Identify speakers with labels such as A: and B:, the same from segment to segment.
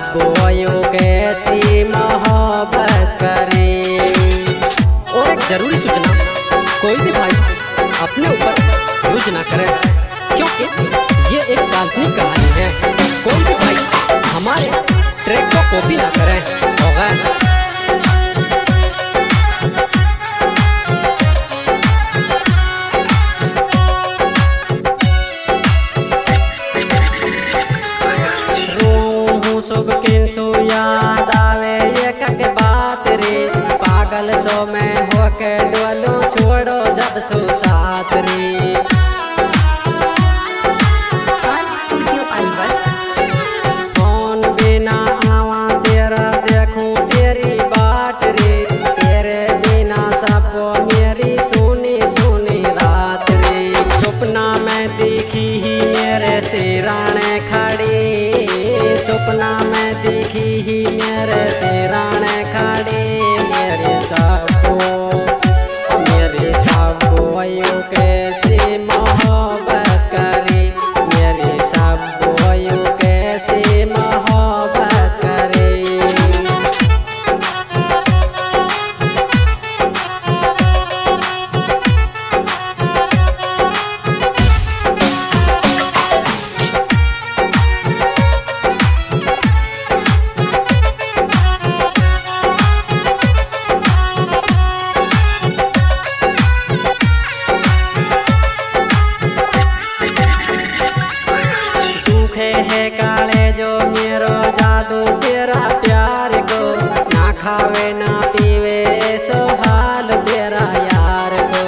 A: बोयो कैसी मोहब्बत करे। और एक जरूरी सूचना, कोई भी भाई अपने ऊपर यूज ना करे, क्योंकि ये एक काल्पनिक कहानी है। कोई भी भाई हमारे ट्रैक को कॉपी ना करे। होगा सुबह किंसु याद आवे एक के बात रे, पागल सो में होके डोलो छोड़ो जब सो साथ रे। कौन बिना आवा तेरा देखूं तेरी बाट रे, तेरे बिना सबको मेरी सुनी सुनी रात रे। सपना में दिखी ही मेरे सिराने खड़ी, सपना में दिखी ही मेरे सिराने खड़ी। मेरे सबको यू कैसी मोहब्बत करी, मेरे सबको यू कैसी मोहब्बत करी। है काले जो मेरो जादू तेरा प्यार को, ना खावे ना पीवे सो हाल तेरा यार को।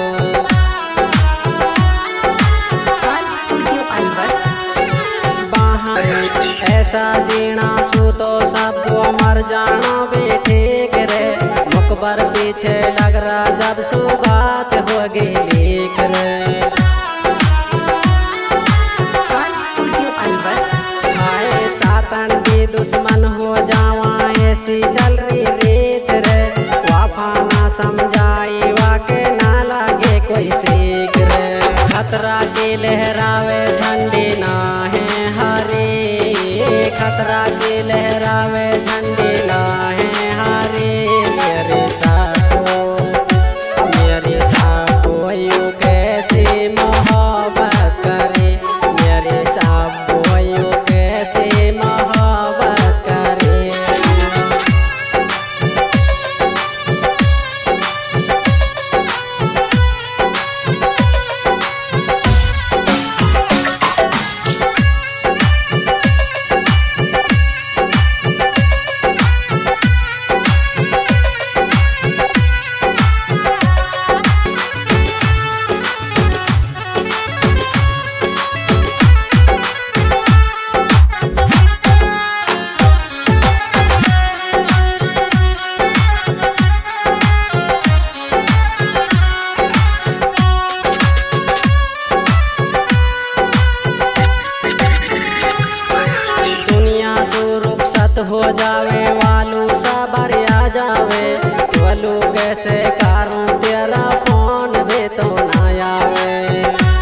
A: बाहर ऐसा जीना सू तो सबको मर जाना बैठे करे, मुकबर पीछे लग रहा जब सो बात होगी लिख रे। दुश्मन हो जावा ऐसी चल रही रीत रे, वाफा ना समझाई वाके ना लागे कोई सीख रे। खतरा की लहरावे झंडी ना है हरी, खतरा की लहरावे झंडी ना है हरी। मेरे साको यू कैसी मोहब्बत करे, मेरे साको यू कैसी मोहब्बत करे। हो जावे वालू साबर आ जावे, वालू कैसे कारूं तेरा फोन भी तो ना आवे।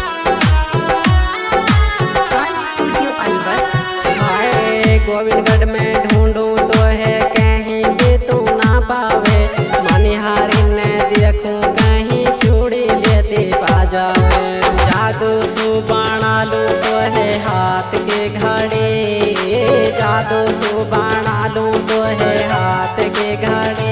A: हाय गोविंदगढ़ में ढूंढूं तो है कहीं भी तू ना पावे, मनिहारी ने देखूं कहीं चूड़ी लेती पा जावे। जादू सुबाना लू तो है हाथ के घड़ी, जादू सुबाना लू तो है हाथ के घड़ी।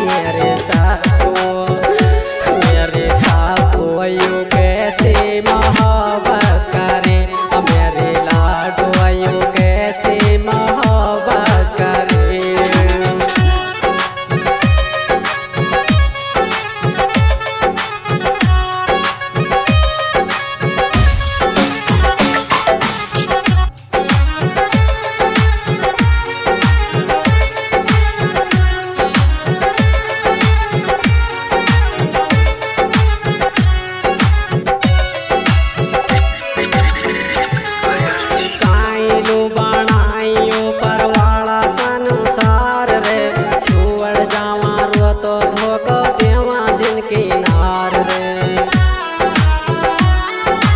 A: मेरे साको यू कैसी मोहब्बत करे, मेरे लाडो यू कैसी मोहब्बत करे।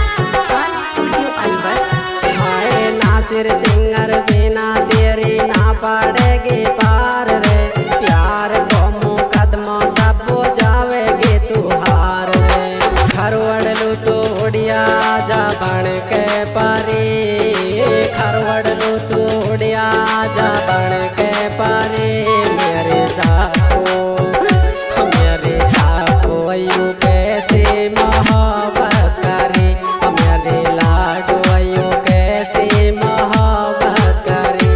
A: सिर सिंगर बिना तेरी ना पड़ेगी पार रे, प्यार को मुकदमा सब जावेगी तू हार रे। खरवड़ लू तू उड़िया जा बन के परी, खरवड़ लू तू उड़िया जा बन के परी। मेरे साको अयू कैसे मोहब्बत करी, मेरे लाडो अयू कैसे मोहब्बत करी।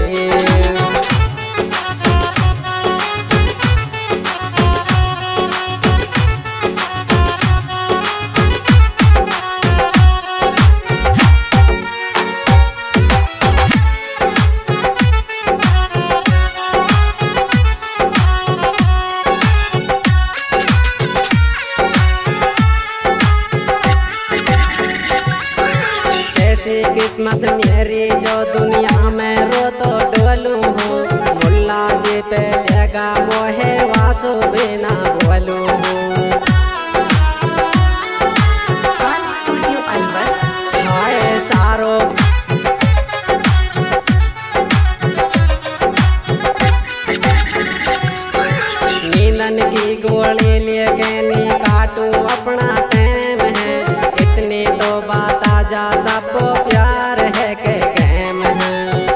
A: किस्मत मेरी जो दुनिया में रो तो डोलू हूँ, मुल्ला जी पे लेगा मोहे वासु बिना बोलू हूँ। हाय सारो नींदन की गोली लेके नी काटू अपना टाइम है, इतनी तो बात आजा सबको प्यार है के कैम है।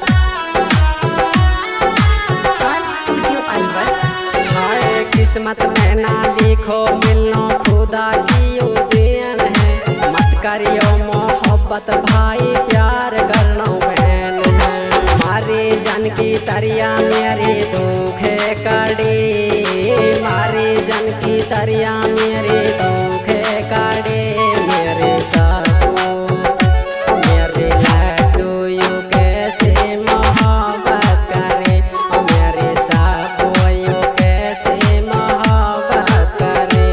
A: हाय किस्मत में ना लिखो मिलनो खुदा की देन है, मत करियो मोहब्बत भाई प्यार करनो बहन है। मारी जन की तरिया मेरी दुखे कड़ी, मारी जन की तरिया मेरी दुखे कड़ी। मेरे साको मेरे लाडो यू कैसे मोहब्बत करे, मेरे साको यू कैसे मोहब्बत करे।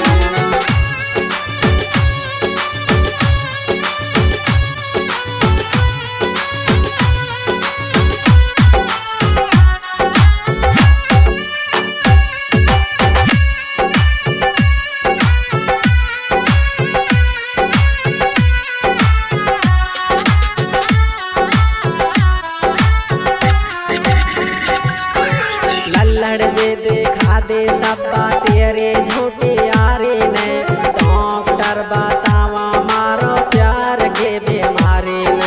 A: लल्लड़ भी दिखा दे सब तेरे झूठी यारी ने, डॉक्टर बतावा मारो प्यार के बीमारी ने।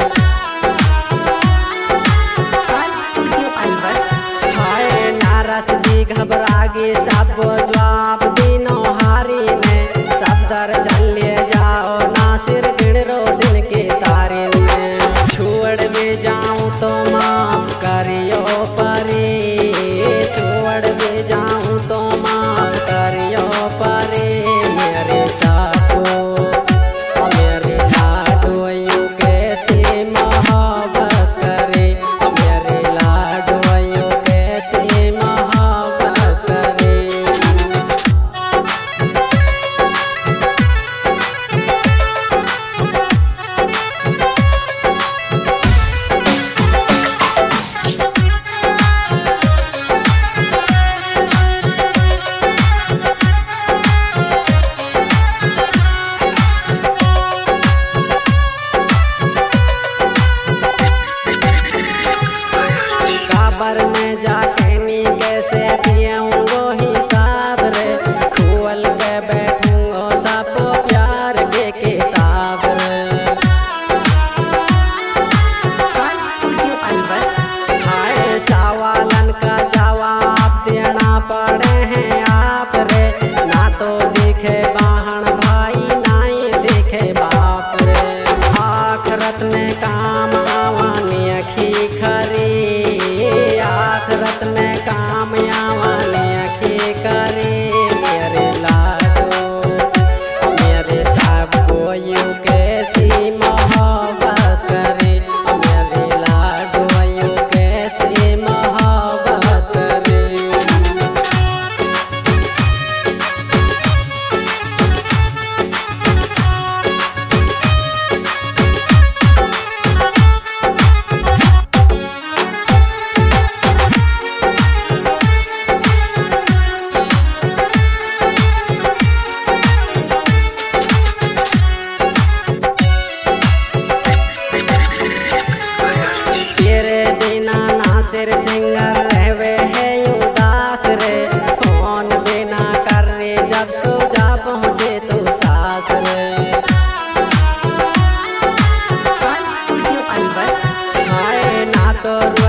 A: हाय नारस भी घबरागी सब जवाब दिनो हारी ने, सब दर्जन ले जाओ नासिर गिणरो दिन के तारी ने। छोड़ भी जाऊं तो माफ करियो परी, छोड़ भी जाऊं तो माफ करियो परी। मेरे साको मेरे लाडो यू कैसे मोहब्बत करे, मेरे लाडो यू कैसे मोहब्बत करे। काबर में जाके नी कैसे पियूंगो हिसाब रे, खोल के बैठूंगो सब प्यार के किताब रे। हाय सवालन का जवाब देना पड़े हैं आप रे, ना तो दिखे बहन भाई ना ही दिखे बाप रे। आखरत में काम आवानी अखी खरी, आखरत में नासिर सिंगर रहवे है उदास रे, फोन बिना कर रे जब सो जा पहुँचे तू सास रे। हाय ना तो